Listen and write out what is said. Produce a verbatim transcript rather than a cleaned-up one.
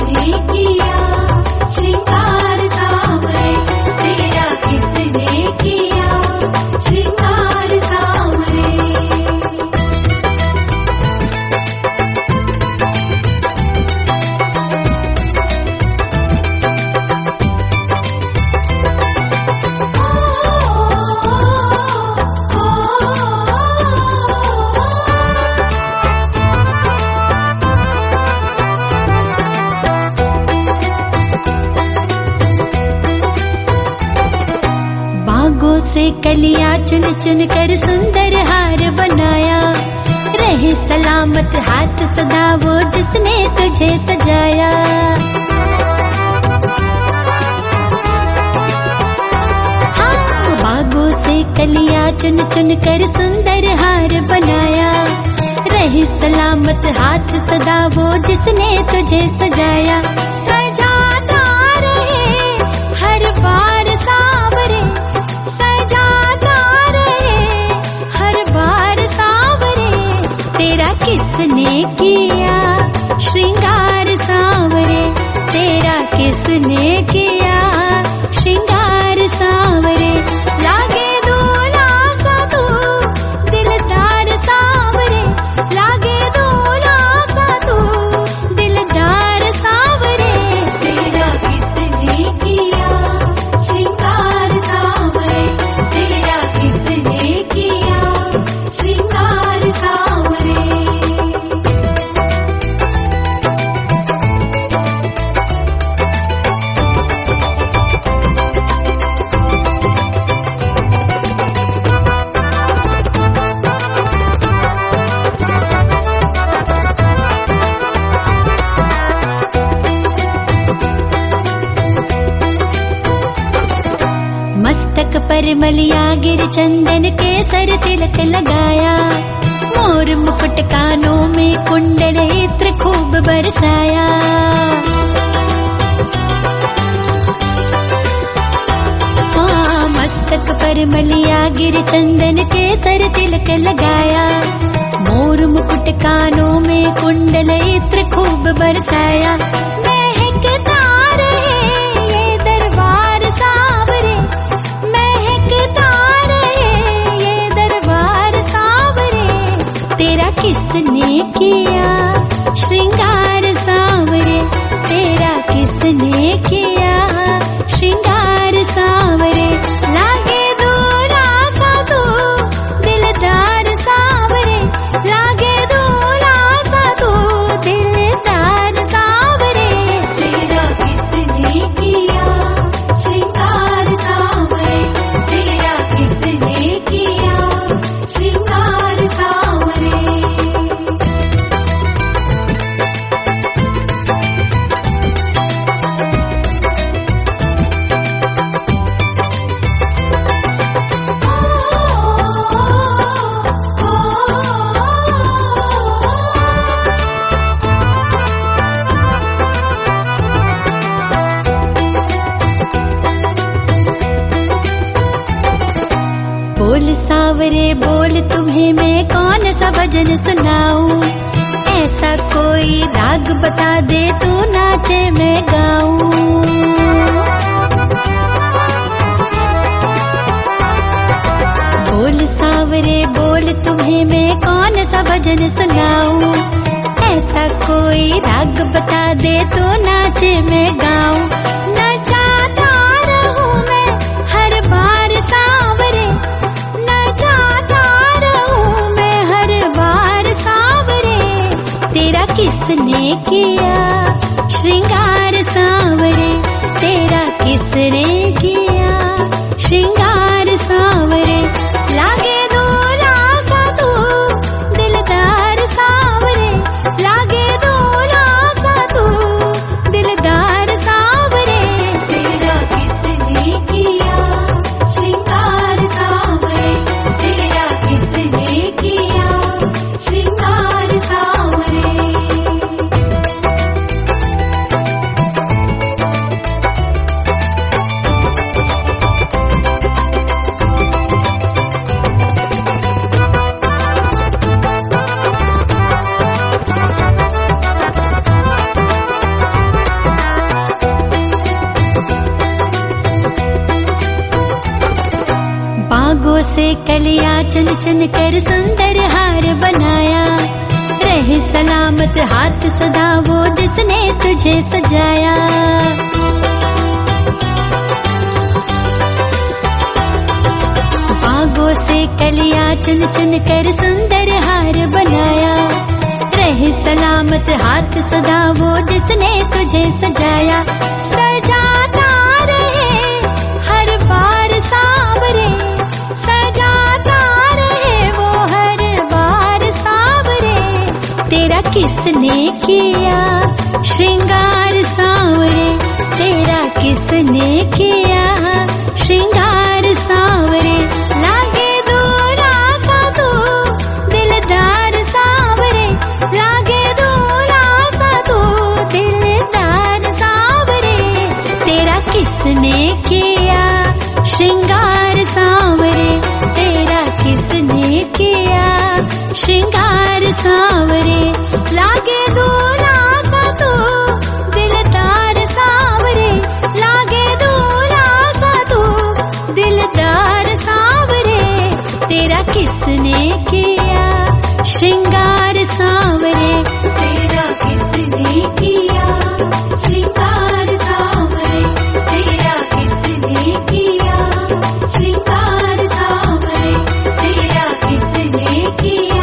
किसने किया श्रृंगार सांवरे, तेरा किसने किया श्रृंगार सांवरे। बागों से कलियां चुन चुन कर सुंदर हार बनाया, रहे सलामत हाथ सदा वो जिसने तुझे सजाया। हाँ, बागों से कलियां चुन चुन कर सुंदर हार बनाया, रहे सलामत हाथ सदा वो जिसने तुझे सजाया। सजाता रहे हर बार सांवरे, सजाता रहे हर बार सांवरे, तेरा किसने किया श्रृंगार सांवरे, तेरा किसने किया श्रृंगार सांवरे। लागे दूल्हा सा तू दिलदार सांवरे, लागे दूल्हा सा तू दिलदार सांवरे, तेरा किसने किया श्रृंगार सांवरे, तेरा किसने किया श्रृंगार सांवरे। मस्तक पर मलिया गिर चंदन के सर तिलक लगाया, मोर मुकुट कानों में कुंडल इत्र खूब बरसाया। हाँ, मस्तक पर मलिया गिर चंदन के सर तिलक लगाया, मोर मुकुट कानों में कुंडल इत्र खूब बरसाया। महकता रहे ये दरबार सांवरे, महकता रहे ये दरबार सांवरे, तेरा किसने किया श्रृंगार सांवरे, तेरा किसने किया श्रृंगार सांवरे। लागे दूल्हा सा तू दिलदार सांवरे, लागे दूल्हा सा तू दिलदार सांवरे, तेरा किसने किया श्रृंगार सांवरे, तेरा किसने किया श्रृंगार सांवरे। बोल सांवरे बोल तुम्हें मैं कौन सा भजन सुनाऊं, ऐसा कोई राग बता दे तू नाचे मैं गाऊं। बोल सांवरे बोल तुम्हें मैं कौन सा भजन सुनाऊं, ऐसा कोई राग बता दे तो नाचे मैं गाऊं। नचाता रहूं मैं हर बार सांवरे, नचाता रहूं मैं हर बार सांवरे, तेरा किसने किया श्रृंगार सांवरे, तेरा किसने किया श्रृंगार सांवरे। लागे दूल्हा सा तू दिलदार सांवरे, लागे दूल्हा सा तू दिलदार सांवरे, तेरा किसने किया श्रृंगार सांवरे, तेरा किसने किया श्रृंगार सांवरे। बागों से कलियां चुन चुन कर सुंदर हार बनाया, रहे सलामत हाथ सदा वो जिसने तुझे सजाया। बागों से कलियां चुन चुन कर सुंदर हार बनाया, रहे सलामत हाथ सदा वो जिसने तुझे सजाया। सजाता रहे हर बार सांवरे, सजाता रहे वो हर बार सांवरे, तेरा किसने किया श्रृंगार सांवरे, तेरा किसने किया श्रृंगार सांवरे। लागे दूरा सा तू दिलदार सांवरे, लागे दूरा सा तू दिलदार सांवरे, तेरा किसने किया श्रृंगार सांवरे, तेरा किसने किया श्रृंगार सांवरे। लागे दूरा सा तू दिलदार सांवरे, लागे दूरा सा तू दिलदार सांवरे, तेरा किसने किया श्रृंगार सांवरे, तेरा किसने किया श्रृंगार सांवरे, तेरा किसने किया श्रृंगार सांवरे, तेरा किसने किया